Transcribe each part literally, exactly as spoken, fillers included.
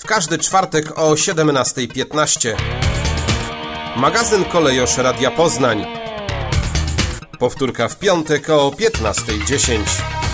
każdy czwartek o siedemnasta piętnaście. Magazyn Kolejosz Radia Poznań. Powtórka w piątek o piętnasta dziesięć.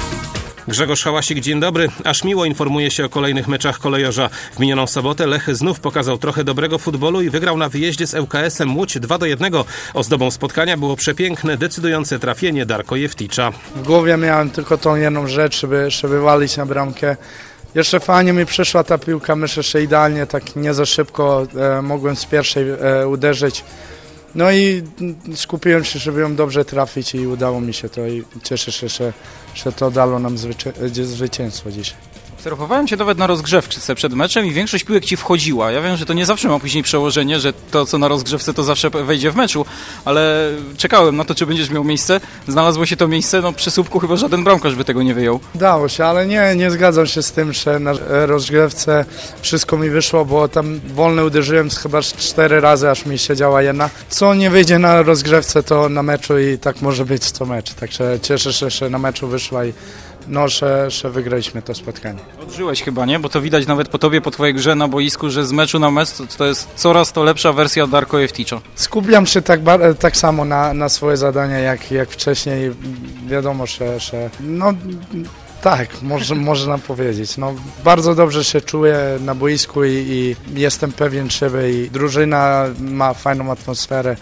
Grzegorz Hałasik, dzień dobry. Aż miło informuje się o kolejnych meczach kolejorza. W minioną sobotę Lech znów pokazał trochę dobrego futbolu i wygrał na wyjeździe z L K S-em Łódź dwa do jednego. Ozdobą spotkania było przepiękne, decydujące trafienie Darko Jewticza. W głowie miałem tylko tą jedną rzecz, żeby, żeby walić na bramkę. Jeszcze fajnie mi przyszła ta piłka, myślę, że idealnie, tak nie za szybko e, mogłem z pierwszej e, uderzyć. No i skupiłem się, żeby ją dobrze trafić i udało mi się to i cieszę się, że, że to dało nam zwycię- zwycięstwo dzisiaj. Obserwowałem Cię nawet na rozgrzewce przed meczem i większość piłek Ci wchodziła. Ja wiem, że to nie zawsze ma później przełożenie, że to, co na rozgrzewce, to zawsze wejdzie w meczu, ale czekałem na to, czy będziesz miał miejsce. Znalazło się to miejsce, no przy słupku chyba żaden bramkarz by tego nie wyjął. Dało się, ale nie, nie zgadzam się z tym, że na rozgrzewce wszystko mi wyszło, bo tam wolne uderzyłem chyba cztery razy, aż mi siedziała jedna. Co nie wyjdzie na rozgrzewce, to na meczu i tak może być co mecz. Także cieszę się, że na meczu wyszła i no, że, że wygraliśmy to spotkanie. Odżyłeś chyba, nie? Bo to widać nawet po tobie, po twojej grze na boisku, że z meczu na mecz to, to jest coraz to lepsza wersja Darko Jewticza. Skupiam się tak, tak samo na, na swoje zadania jak, jak wcześniej. Wiadomo, że, że no tak, może, można powiedzieć. No, bardzo dobrze się czuję na boisku i, i jestem pewien siebie i drużyna ma fajną atmosferę.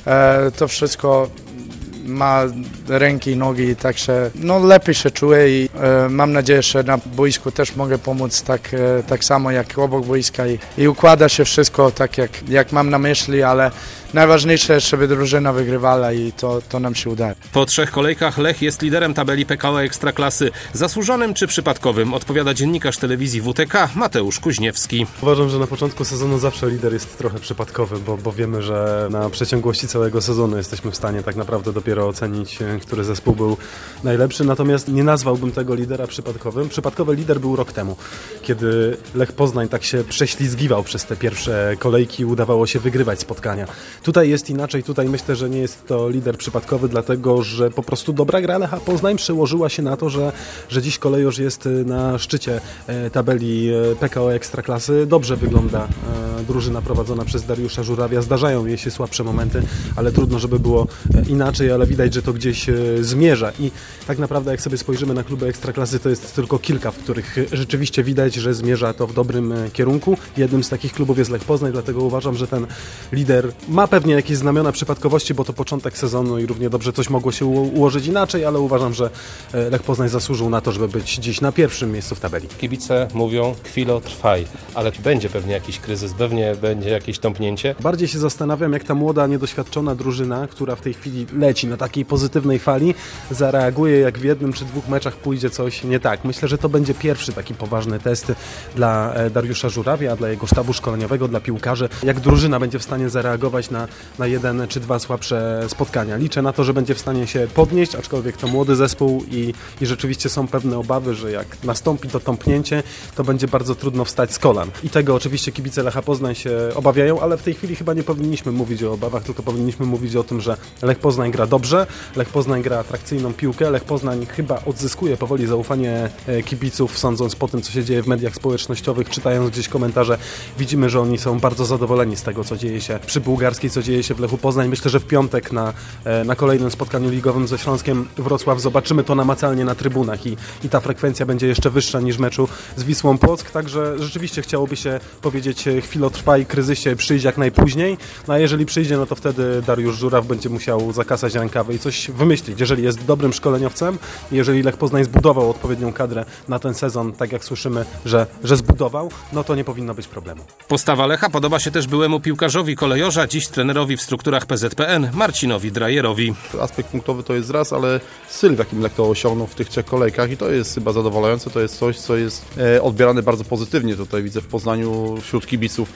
E, to wszystko ma ręki i nogi, także no, lepiej się czuję i e, mam nadzieję, że na boisku też mogę pomóc tak, e, tak samo jak obok boiska i, i układa się wszystko tak jak, jak mam na myśli, ale najważniejsze jest, żeby drużyna wygrywała i to, to nam się udaje. Po trzech kolejkach Lech jest liderem tabeli P K O Ekstraklasy. Zasłużonym czy przypadkowym? Odpowiada dziennikarz telewizji W T K Mateusz Kuźniewski. Uważam, że na początku sezonu zawsze lider jest trochę przypadkowy, bo, bo wiemy, że na przeciągłości całego sezonu jesteśmy w stanie tak naprawdę dopiero ocenić, który zespół był najlepszy. Natomiast nie nazwałbym tego lidera przypadkowym. Przypadkowy lider był rok temu, kiedy Lech Poznań tak się prześlizgiwał przez te pierwsze kolejki i udawało się wygrywać spotkania. Tutaj jest inaczej, tutaj myślę, że nie jest to lider przypadkowy, dlatego że po prostu dobra gra Lecha Poznań przełożyła się na to, że, że dziś kolejorz jest na szczycie tabeli P K O Ekstraklasy. Dobrze wygląda drużyna prowadzona przez Dariusza Żurawia. Zdarzają jej się słabsze momenty, ale trudno, żeby było inaczej, ale widać, że to gdzieś zmierza i tak naprawdę jak sobie spojrzymy na kluby Ekstraklasy, to jest tylko kilka, w których rzeczywiście widać, że zmierza to w dobrym kierunku. Jednym z takich klubów jest Lech Poznań, dlatego uważam, że ten lider ma pewnie jakieś znamiona przypadkowości, bo to początek sezonu i równie dobrze coś mogło się ułożyć inaczej, ale uważam, że Lech Poznań zasłużył na to, żeby być dziś na pierwszym miejscu w tabeli. Kibice mówią, chwilę trwaj, ale będzie pewnie jakiś kryzys, pewnie będzie jakieś tąpnięcie. Bardziej się zastanawiam, jak ta młoda, niedoświadczona drużyna, która w tej chwili leci na takiej pozytywnej fali, zareaguje, jak w jednym czy dwóch meczach pójdzie coś nie tak. Myślę, że to będzie pierwszy taki poważny test dla Dariusza Żurawia, dla jego sztabu szkoleniowego, dla piłkarzy, jak drużyna będzie w stanie zareagować na, na jeden czy dwa słabsze spotkania. Liczę na to, że będzie w stanie się podnieść, aczkolwiek to młody zespół i, i rzeczywiście są pewne obawy, że jak nastąpi to tąpnięcie, to będzie bardzo trudno wstać z kolan. I tego oczywiście kibice Lecha Poznań się obawiają, ale w tej chwili chyba nie powinniśmy mówić o obawach, tylko powinniśmy mówić o tym, że Lech Poznań gra dobrze, Lech Poznań gra atrakcyjną piłkę, Lech Poznań chyba odzyskuje powoli zaufanie kibiców, sądząc po tym, co się dzieje w mediach społecznościowych, czytając gdzieś komentarze, widzimy, że oni są bardzo zadowoleni z tego, co dzieje się przy Bułgarskiej, co dzieje się w Lechu Poznań. Myślę, że w piątek na, na kolejnym spotkaniu ligowym ze Śląskiem Wrocław zobaczymy to namacalnie na trybunach i, i ta frekwencja będzie jeszcze wyższa niż meczu z Wisłą Płock, także rzeczywiście chciałoby się powiedzieć, chwilę trwa i kryzysie przyjdzie jak najpóźniej, no a jeżeli przyjdzie, no to wtedy Dariusz Żuraw będzie musiał zakasać rękawy i coś wymyślić. Jeżeli jest dobrym szkoleniowcem, jeżeli Lech Poznań zbudował odpowiednią kadrę na ten sezon, tak jak słyszymy, że, że zbudował, no to nie powinno być problemu. Postawa Lecha podoba się też byłemu piłkarzowi kolejorza, dziś trenerowi w strukturach P Z P N, Marcinowi Drajerowi. Aspekt punktowy to jest raz, ale styl, w jakim Lech to osiągnął w tych trzech kolejkach i to jest chyba zadowalające, to jest coś, co jest odbierane bardzo pozytywnie. Tutaj widzę w Poznaniu wśród kibiców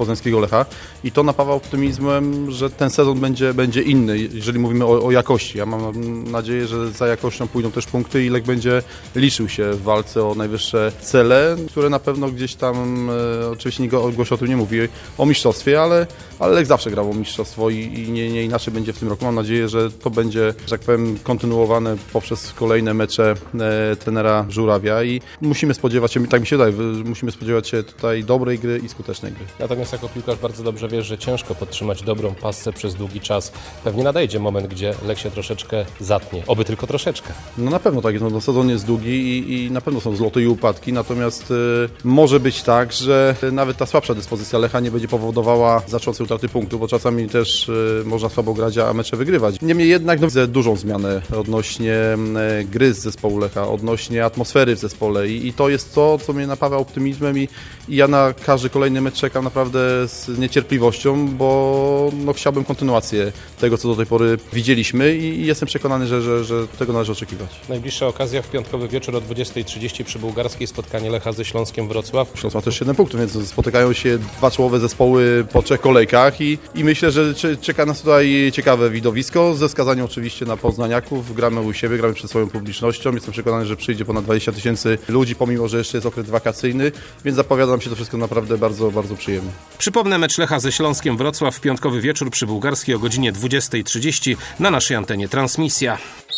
poznańskiego Lecha i to napawa optymizmem, że ten sezon będzie, będzie inny, jeżeli mówimy o, o jakości. Ja mam nadzieję, że za jakością pójdą też punkty i Lech będzie liczył się w walce o najwyższe cele, które na pewno gdzieś tam, e, oczywiście nikt o tym nie mówi, o mistrzostwie, ale, ale Lech zawsze grał o mistrzostwo i, i nie, nie inaczej będzie w tym roku. Mam nadzieję, że to będzie, że tak powiem, kontynuowane poprzez kolejne mecze e, trenera Żurawia i musimy spodziewać się, tak mi się wydaje, musimy spodziewać się tutaj dobrej gry i skutecznej gry. Natomiast jako piłkarz bardzo dobrze wiesz, że ciężko podtrzymać dobrą pasę przez długi czas. Pewnie nadejdzie moment, gdzie Lech się troszeczkę zatnie. Oby tylko troszeczkę. No na pewno tak jest, no, sezon jest długi i, i na pewno są zloty i upadki, natomiast y, może być tak, że nawet ta słabsza dyspozycja Lecha nie będzie powodowała znaczącej utraty punktu, bo czasami też y, można słabo grać, a mecze wygrywać. Niemniej jednak no, widzę dużą zmianę odnośnie y, gry z zespołu Lecha, odnośnie atmosfery w zespole i, i to jest to, co mnie napawa optymizmem i, i ja na każdy kolejny mecz czekam naprawdę z niecierpliwością, bo no, chciałbym kontynuację tego, co do tej pory widzieliśmy i jestem przekonany, że, że, że tego należy oczekiwać. Najbliższa okazja w piątkowy wieczór o dwudziestej trzydzieści przy Bułgarskiej, spotkanie Lecha ze Śląskiem Wrocław. Śląsk ma też siedem punktów, więc spotykają się dwa czołowe zespoły po trzech kolejkach i, i myślę, że czeka nas tutaj ciekawe widowisko, ze wskazaniem oczywiście na poznaniaków. Gramy u siebie, gramy przed swoją publicznością. Jestem przekonany, że przyjdzie ponad dwadzieścia tysięcy ludzi, pomimo że jeszcze jest okres wakacyjny, więc zapowiada nam się to wszystko naprawdę bardzo, bardzo przyjemnie. Przypomnę, mecz Lecha ze Śląskiem Wrocław w piątkowy wieczór przy Bułgarskiej o godzinie dwudziestej trzydzieści na naszej antenie transmisja.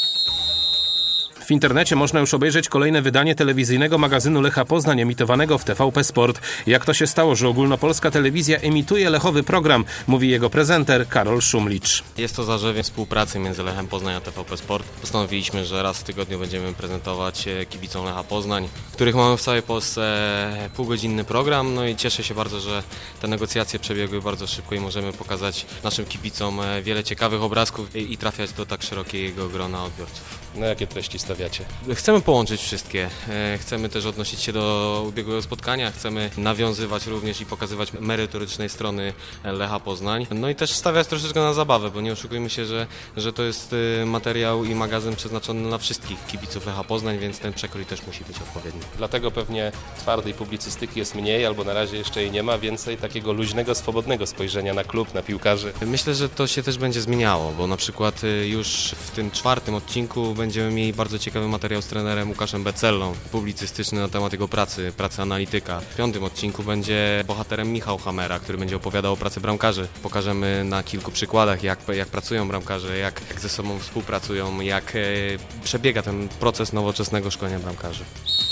W internecie można już obejrzeć kolejne wydanie telewizyjnego magazynu Lecha Poznań emitowanego w T V P Sport. Jak to się stało, że ogólnopolska telewizja emituje lechowy program, mówi jego prezenter Karol Szumlicz. Jest to zarzewie współpracy między Lechem Poznań a T V P Sport. Postanowiliśmy, że raz w tygodniu będziemy prezentować kibicom Lecha Poznań, których mamy w całej Polsce półgodzinny program. No i cieszę się bardzo, że te negocjacje przebiegły bardzo szybko i możemy pokazać naszym kibicom wiele ciekawych obrazków i trafiać do tak szerokiego grona odbiorców. Na jakie treści stawiacie? Chcemy połączyć wszystkie. Chcemy też odnosić się do ubiegłego spotkania, chcemy nawiązywać również i pokazywać merytorycznej strony Lecha Poznań. No i też stawiać troszeczkę na zabawę, bo nie oszukujmy się, że, że to jest materiał i magazyn przeznaczony na wszystkich kibiców Lecha Poznań, więc ten przekrój też musi być odpowiedni. Dlatego pewnie twardej publicystyki jest mniej, albo na razie jeszcze jej nie ma, więcej takiego luźnego, swobodnego spojrzenia na klub, na piłkarzy. Myślę, że to się też będzie zmieniało, bo na przykład już w tym czwartym odcinku będziemy mieli bardzo ciekawy materiał z trenerem Łukaszem Becellą, publicystyczny na temat jego pracy, pracy analityka. W piątym odcinku będzie bohaterem Michał Hamera, który będzie opowiadał o pracy bramkarzy. Pokażemy na kilku przykładach, jak, jak pracują bramkarze, jak, jak ze sobą współpracują, jak e, przebiega ten proces nowoczesnego szkolenia bramkarzy.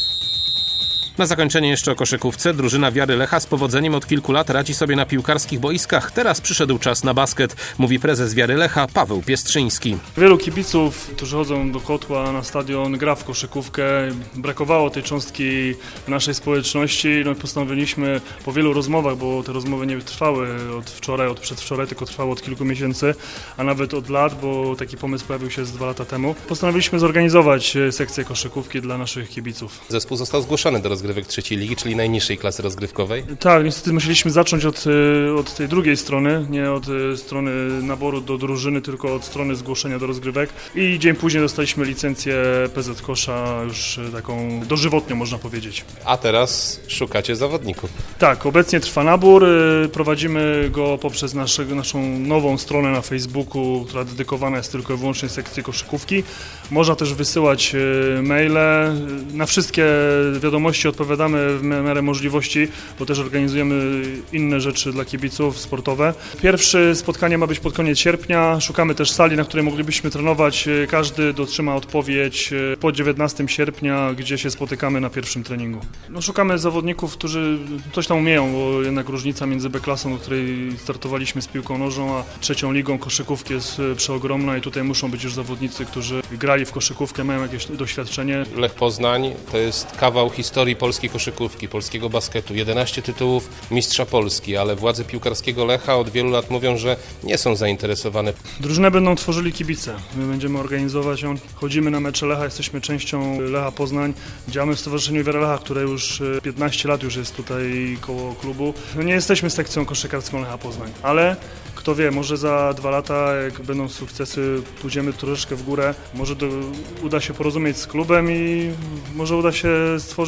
Na zakończenie jeszcze o koszykówce. Drużyna Wiary Lecha z powodzeniem od kilku lat radzi sobie na piłkarskich boiskach. Teraz przyszedł czas na basket, mówi prezes Wiary Lecha Paweł Piestrzyński. Wielu kibiców, którzy chodzą do kotła na stadion, gra w koszykówkę. Brakowało tej cząstki w naszej społeczności. No, postanowiliśmy po wielu rozmowach, bo te rozmowy nie trwały od wczoraj, od przedwczoraj, tylko trwało od kilku miesięcy, a nawet od lat, bo taki pomysł pojawił się z dwa lata temu. Postanowiliśmy zorganizować sekcję koszykówki dla naszych kibiców. Zespół został zgłoszony do rozgrywek trzeciej ligi, czyli najniższej klasy rozgrywkowej. Tak, niestety musieliśmy zacząć od, od tej drugiej strony, nie od strony naboru do drużyny, tylko od strony zgłoszenia do rozgrywek i dzień później dostaliśmy licencję P Z Kosza, już taką dożywotnią można powiedzieć. A teraz szukacie zawodników. Tak, obecnie trwa nabór, prowadzimy go poprzez naszego, naszą nową stronę na Facebooku, która dedykowana jest tylko i wyłącznie sekcji koszykówki. Można też wysyłać maile, na wszystkie wiadomości odpowiadamy w miarę możliwości, bo też organizujemy inne rzeczy dla kibiców sportowe. Pierwsze spotkanie ma być pod koniec sierpnia. Szukamy też sali, na której moglibyśmy trenować. Każdy otrzyma odpowiedź po dziewiętnastego sierpnia, gdzie się spotykamy na pierwszym treningu. No, szukamy zawodników, którzy coś tam umieją, bo jednak różnica między B-klasą, do której startowaliśmy z piłką nożną, a trzecią ligą koszykówki jest przeogromna i tutaj muszą być już zawodnicy, którzy grali w koszykówkę, mają jakieś doświadczenie. Lech Poznań to jest kawał historii polskiej koszykówki, polskiego basketu. jedenaście tytułów mistrza Polski, ale władze piłkarskiego Lecha od wielu lat mówią, że nie są zainteresowane. Drużynę będą tworzyli kibice. My będziemy organizować ją. Chodzimy na mecze Lecha, jesteśmy częścią Lecha Poznań. Działamy w Stowarzyszeniu Wiary Lecha, które już piętnaście lat już jest tutaj koło klubu. No nie jesteśmy sekcją koszykarską Lecha Poznań, ale kto wie, może za dwa lata, jak będą sukcesy, pójdziemy troszeczkę w górę, może do, uda się porozumieć z klubem i może uda się stworzyć tak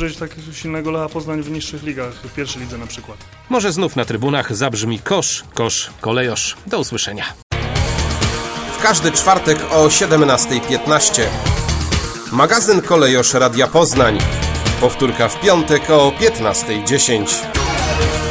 silnego Lecha Poznań w niższych ligach, w pierwszej lidze na przykład. Może znów na trybunach zabrzmi kosz, kosz, kolejosz. Do usłyszenia. W każdy czwartek o siedemnasta piętnaście. Magazyn Kolejosz Radia Poznań. Powtórka w piątek o piętnasta dziesięć.